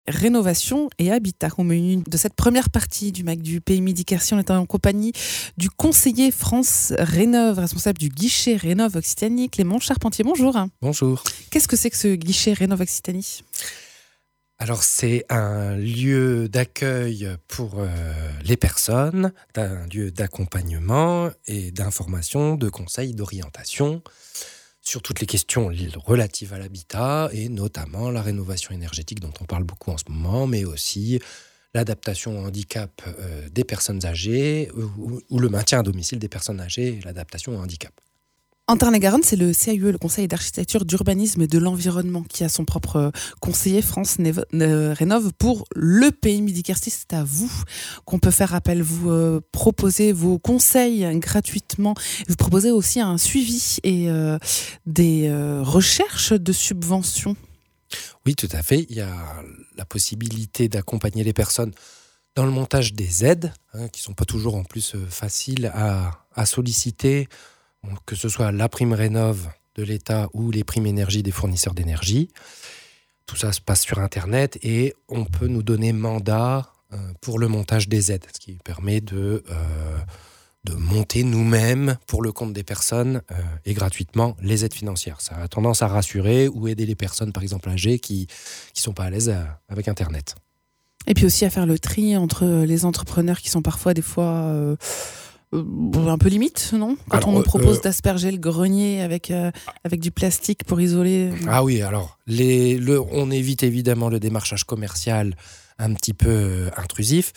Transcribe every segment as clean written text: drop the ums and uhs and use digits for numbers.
Rénovation et habitat. Au menu de cette première partie du MAC du Pays Midi Quercy, on est en compagnie du conseiller France Rénov, responsable du guichet Rénov Occitanie, Clément Charpentier. Bonjour. Bonjour. Qu'est-ce que c'est que ce guichet Rénov Occitanie ? Alors c'est un lieu d'accueil pour les personnes, un lieu d'accompagnement et d'information, de conseils, d'orientation sur toutes les questions relatives à l'habitat et notamment la rénovation énergétique dont on parle beaucoup en ce moment, mais aussi l'adaptation au handicap des personnes âgées ou le maintien à domicile des personnes âgées et l'adaptation au handicap. En Tarn-et-Garonne, c'est le CAUE, le Conseil d'architecture, d'urbanisme et de l'environnement, qui a son propre conseiller France Rénov pour le Pays Midi Quercy. C'est à vous qu'on peut faire appel. Vous proposez vos conseils gratuitement. Vous proposez aussi un suivi et des recherches de subventions. Oui, tout à fait. Il y a la possibilité d'accompagner les personnes dans le montage des aides, qui ne sont pas toujours en plus faciles à solliciter, que ce soit la prime Rénov de l'État ou les primes énergie des fournisseurs d'énergie. Tout ça se passe sur Internet et on peut nous donner mandat pour le montage des aides, ce qui permet de monter nous-mêmes pour le compte des personnes et gratuitement les aides financières. Ça a tendance à rassurer ou aider les personnes, par exemple âgées, qui sont pas à l'aise avec Internet. Et puis aussi à faire le tri entre les entrepreneurs qui sont parfois des fois un peu limite, non ? Quand on nous propose d'asperger le grenier avec du plastique pour isoler. Ah oui, alors on évite évidemment le démarchage commercial un petit peu intrusif.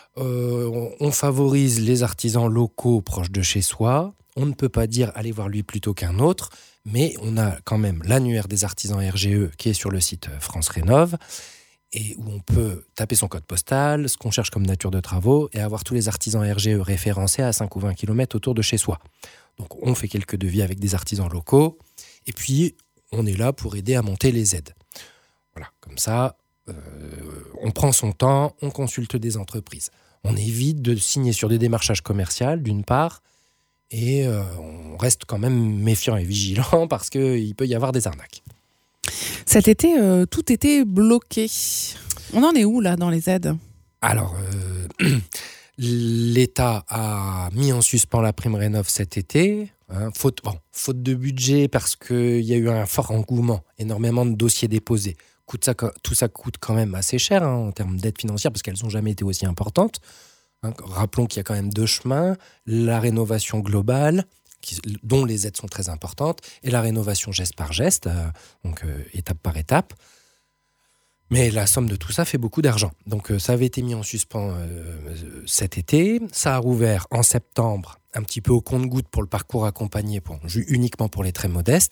On favorise les artisans locaux proches de chez soi. On ne peut pas dire allez voir lui plutôt qu'un autre, mais on a quand même l'annuaire des artisans RGE qui est sur le site France Rénov et où on peut taper son code postal, ce qu'on cherche comme nature de travaux et avoir tous les artisans RGE référencés à 5 ou 20 km autour de chez soi. Donc on fait quelques devis avec des artisans locaux et puis on est là pour aider à monter les aides. Voilà, comme ça, on prend son temps, on consulte des entreprises. On évite de signer sur des démarchages commerciaux d'une part et on reste quand même méfiant et vigilant parce qu'il peut y avoir des arnaques. Cet été, tout était bloqué. On en est où là dans les aides ? Alors, l'État a mis en suspens la prime Rénov cet été, faute de budget parce qu'il y a eu un fort engouement, énormément de dossiers déposés. Tout ça coûte quand même assez cher en termes d'aide financière parce qu'elles n'ont jamais été aussi importantes. Rappelons qu'il y a quand même deux chemins, la rénovation globale, dont les aides sont très importantes, et la rénovation geste par geste, donc étape par étape. Mais la somme de tout ça fait beaucoup d'argent. Donc ça avait été mis en suspens cet été. Ça a rouvert en septembre, un petit peu au compte-gouttes pour le parcours accompagné, uniquement pour les très modestes.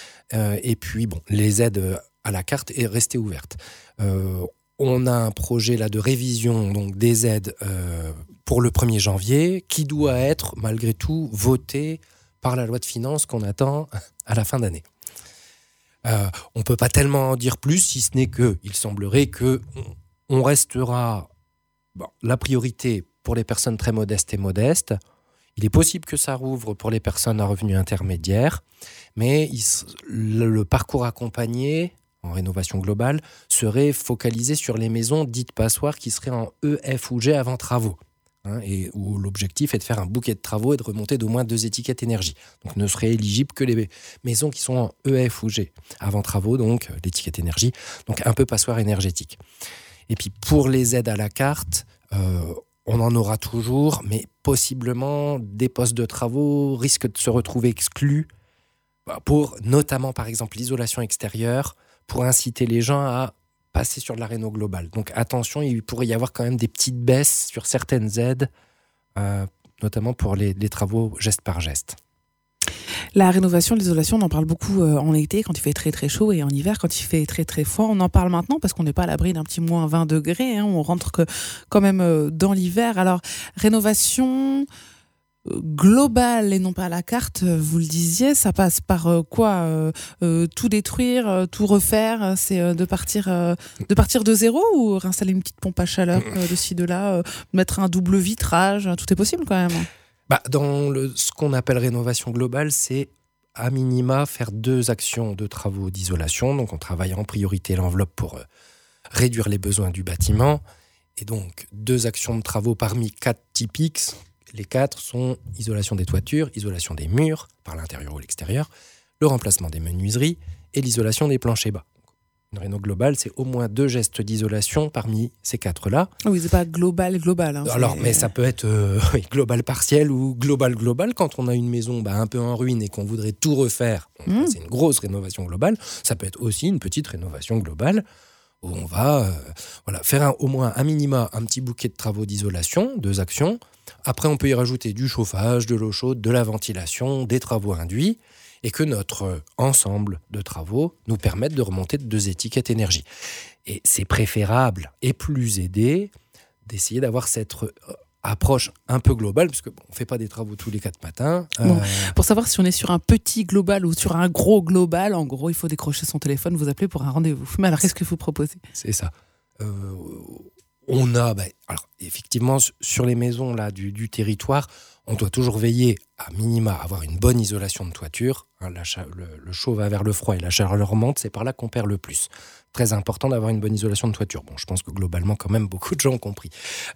Et puis, les aides à la carte est restée ouverte. On a un projet là de révision donc, des aides pour le 1er janvier qui doit être, malgré tout, voté par la loi de finances qu'on attend à la fin d'année. On ne peut pas tellement en dire plus, si ce n'est qu'il semblerait qu'on restera la priorité pour les personnes très modestes et modestes. Il est possible que ça rouvre pour les personnes à revenus intermédiaires, mais le parcours accompagné en rénovation globale serait focalisé sur les maisons dites passoires qui seraient en E, F ou G avant travaux. Et où l'objectif est de faire un bouquet de travaux et de remonter d'au moins 2 étiquettes énergie. Donc ne seraient éligibles que les maisons qui sont en E, F ou G avant travaux, donc l'étiquette énergie, donc un peu passoire énergétique. Et puis pour les aides à la carte, on en aura toujours, mais possiblement des postes de travaux risquent de se retrouver exclus pour notamment par exemple l'isolation extérieure, pour inciter les gens à passer sur de la réno globale. Donc attention, il pourrait y avoir quand même des petites baisses sur certaines aides, notamment pour les travaux geste par geste. La rénovation, l'isolation, on en parle beaucoup en été quand il fait très très chaud et en hiver quand il fait très très froid. On en parle maintenant parce qu'on n'est pas à l'abri d'un petit moins 20 degrés. On rentre quand même dans l'hiver. Alors, rénovation globale et non pas à la carte, vous le disiez, ça passe par quoi ? Tout détruire, tout refaire, c'est de partir de zéro ou réinstaller une petite pompe à chaleur de ci, de là, mettre un double vitrage, tout est possible quand même. Dans ce qu'on appelle rénovation globale, c'est à minima faire 2 actions de travaux d'isolation. Donc on travaille en priorité l'enveloppe pour réduire les besoins du bâtiment. Et donc, 2 actions de travaux parmi 4 typiques. Les 4 sont isolation des toitures, isolation des murs, par l'intérieur ou l'extérieur, le remplacement des menuiseries et l'isolation des planchers bas. Une réno globale, c'est au moins 2 gestes d'isolation parmi ces 4-là. Oui, c'est pas global. Hein, alors, mais ça peut être global partiel ou global. Quand on a une maison un peu en ruine et qu'on voudrait tout refaire, c'est une grosse rénovation globale. Ça peut être aussi une petite rénovation globale où on va faire au moins un minima, un petit bouquet de travaux d'isolation, 2 actions. Après, on peut y rajouter du chauffage, de l'eau chaude, de la ventilation, des travaux induits, et que notre ensemble de travaux nous permettent de remonter de 2 étiquettes énergie. Et c'est préférable et plus aidé d'essayer d'avoir cette approche un peu globale, parce qu'on ne fait pas des travaux tous les 4 matins. Bon, pour savoir si on est sur un petit global ou sur un gros global, en gros, il faut décrocher son téléphone, vous appeler pour un rendez-vous. Mais alors, qu'est-ce que vous proposez ? C'est ça. On a, alors effectivement, sur les maisons là, du territoire, on doit toujours veiller à minima à avoir une bonne isolation de toiture. Le chaud va vers le froid et la chaleur remonte, c'est par là qu'on perd le plus. Très important d'avoir une bonne isolation de toiture. Bon, je pense que globalement, quand même, beaucoup de gens ont compris.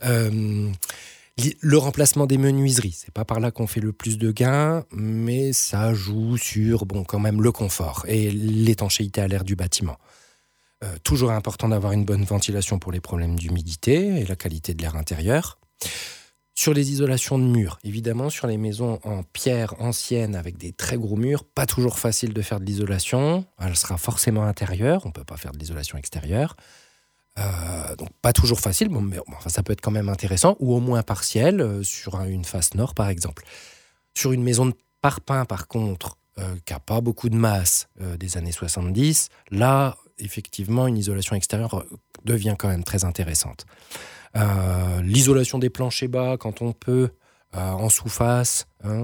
Le remplacement des menuiseries, c'est pas par là qu'on fait le plus de gains, mais ça joue sur quand même le confort et l'étanchéité à l'air du bâtiment. Toujours important d'avoir une bonne ventilation pour les problèmes d'humidité et la qualité de l'air intérieur. Sur les isolations de murs, évidemment, sur les maisons en pierre ancienne avec des très gros murs, pas toujours facile de faire de l'isolation. Elle sera forcément intérieure, on ne peut pas faire de l'isolation extérieure. Donc pas toujours facile, mais ça peut être quand même intéressant, ou au moins partiel, sur une face nord par exemple. Sur une maison de parpaing par contre, qui n'a pas beaucoup de masse des années 70, là, effectivement, une isolation extérieure devient quand même très intéressante. L'isolation des planchers bas, quand on peut, en sous-face,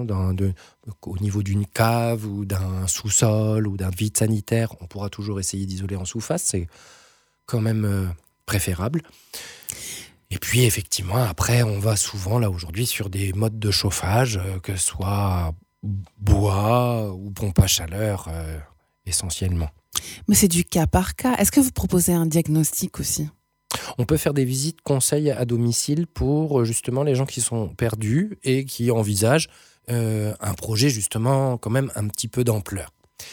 au niveau d'une cave ou d'un sous-sol ou d'un vide sanitaire, on pourra toujours essayer d'isoler en sous-face, c'est quand même préférable. Et puis, effectivement, après, on va souvent, là, aujourd'hui, sur des modes de chauffage, que ce soit bois ou pompe à chaleur, essentiellement. Mais c'est du cas par cas. Est-ce que vous proposez un diagnostic aussi ? On peut faire des visites conseils à domicile pour justement les gens qui sont perdus et qui envisagent un projet justement quand même un petit peu d'ampleur.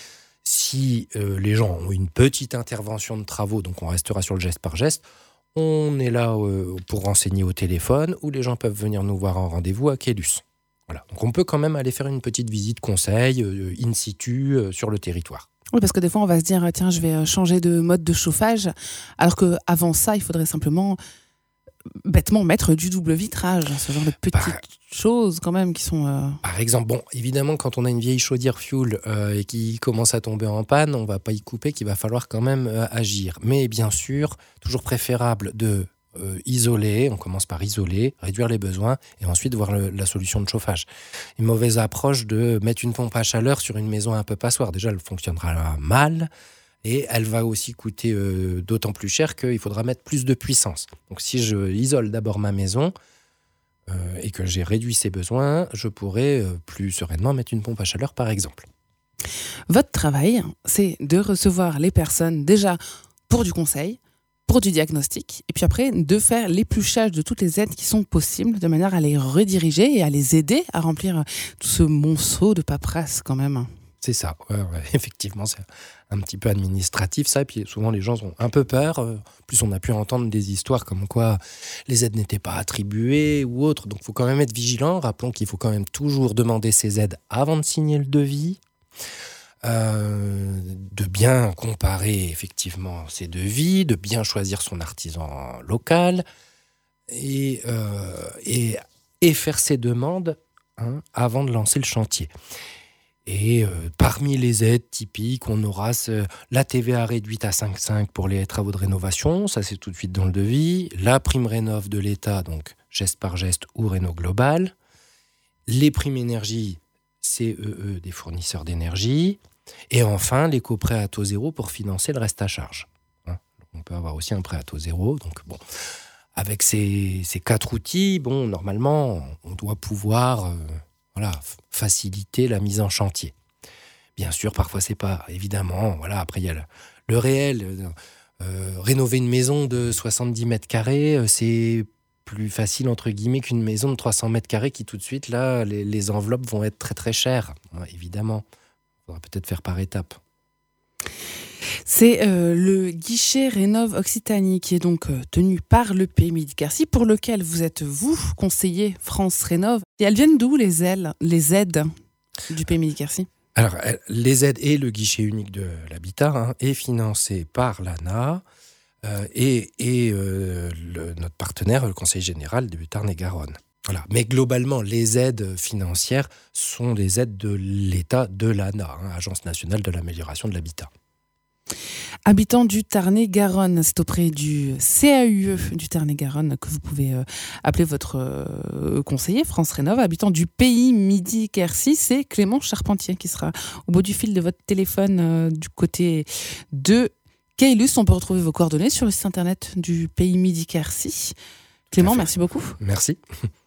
Si les gens ont une petite intervention de travaux, donc on restera sur le geste par geste, on est là pour renseigner au téléphone ou les gens peuvent venir nous voir en rendez-vous à Quélus. Voilà. Donc on peut quand même aller faire une petite visite conseil in situ sur le territoire. Oui, parce que des fois, on va se dire, tiens, je vais changer de mode de chauffage, alors qu'avant ça, il faudrait simplement, bêtement, mettre du double vitrage, ce genre de petites choses quand même qui sont... Par exemple, évidemment, quand on a une vieille chaudière fuel et qui commence à tomber en panne, on ne va pas y couper, qu'il va falloir quand même agir. Mais bien sûr, toujours préférable de isoler, on commence par isoler, réduire les besoins et ensuite voir la solution de chauffage. Une mauvaise approche de mettre une pompe à chaleur sur une maison un peu passoire, déjà elle fonctionnera mal et elle va aussi coûter d'autant plus cher qu'il faudra mettre plus de puissance. Donc si je isole d'abord ma maison et que j'ai réduit ses besoins, je pourrai plus sereinement mettre une pompe à chaleur par exemple. Votre travail, c'est de recevoir les personnes déjà pour du conseil, pour du diagnostic, et puis après de faire l'épluchage de toutes les aides qui sont possibles, de manière à les rediriger et à les aider à remplir tout ce monceau de paperasse quand même. C'est ça, ouais, effectivement, c'est un petit peu administratif ça, et puis souvent les gens ont un peu peur, plus on a pu entendre des histoires comme quoi les aides n'étaient pas attribuées ou autre, donc il faut quand même être vigilant, rappelons qu'il faut quand même toujours demander ces aides avant de signer le devis, de bien comparer effectivement ces devis, de bien choisir son artisan local et faire ses demandes avant de lancer le chantier. Et parmi les aides typiques, on aura la TVA réduite à 5,5 pour les travaux de rénovation, ça c'est tout de suite dans le devis, la prime rénov de l'État, donc geste par geste ou réno global, les primes énergie CEE des fournisseurs d'énergie, et enfin l'éco-prêt à taux zéro pour financer le reste à charge. On peut avoir aussi un prêt à taux zéro, donc avec ces 4 outils, normalement on doit pouvoir... faciliter la mise en chantier. Bien sûr, parfois c'est pas évidemment. Après il y a le réel. Rénover une maison de 70 mètres carrés, c'est plus facile, entre guillemets, qu'une maison de 300 mètres carrés qui, tout de suite, là, les enveloppes vont être très, très chères. Ouais, évidemment, il faudra peut-être faire par étapes. C'est le guichet Rénov Occitanie qui est donc tenu par le Pays Midi-Quercy, pour lequel vous êtes, vous, conseiller France Rénov. Et elles viennent d'où les aides du Pays Midi-Quercy ? Alors, les aides et le guichet unique de l'habitat est financé par l'ANA et notre partenaire, le Conseil général du Tarn-et-Garonne. Voilà. Mais globalement, les aides financières sont des aides de l'État, de l'ANA, Agence nationale de l'amélioration de l'habitat. Habitant du Tarn-et-Garonne, c'est auprès du CAUE du Tarn-et-Garonne que vous pouvez appeler votre conseiller France Rénov. Habitant du Pays Midi-Quercy, c'est Clément Charpentier qui sera au bout du fil de votre téléphone du côté de Caylus. On peut retrouver vos coordonnées sur le site internet du Pays Midi-Quercy. Clément, merci beaucoup. Merci.